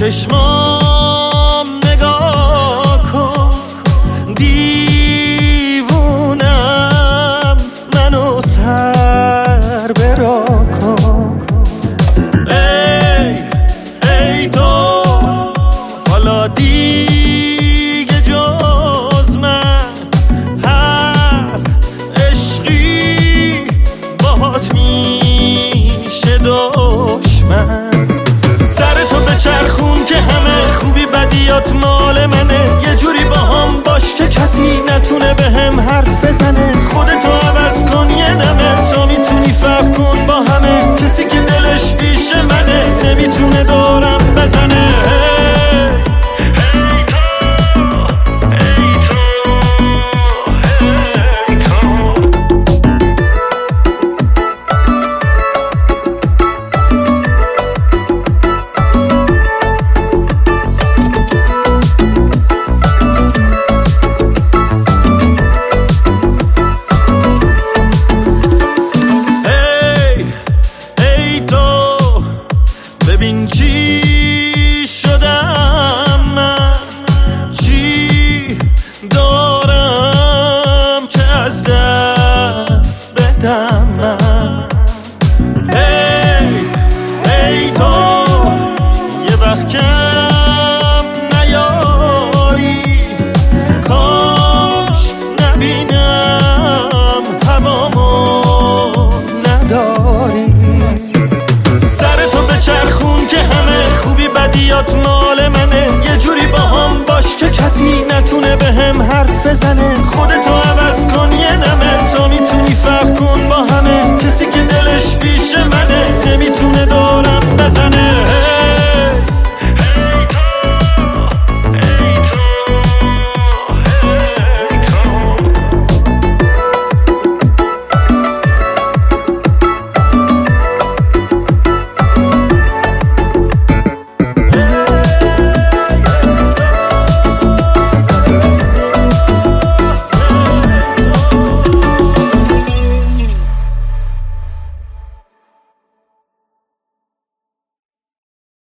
چشمام نگاه کن، دیوونم منو سر برا کن. ای تو حالا دیگه جز من هر عشقی باهات میشه دشمن. سرتو بچرخون که همه خوبی بدیات مال منه، یه جوری با هم باش که کسی نتونه به هم حرف بزنه. خودتو عوض کن یه نمه، تا میتونی فرق کن با همه. کسی که دلش پیش منه نمیتونه دورم بزنه. ببین چی شدم من، چی دارم که از دست بدم من. ای تو یه وقت کم نیاری، کاش نبینم هوامو نداری. چرخون که همه خوبی بدیات مال منه، یه جوری با هم باش که کسی نتونه به هم حرف بزنه. خودتو عوض کن یه نمه، تا میتونی فرق کن با همه. کسی که دلش پیش من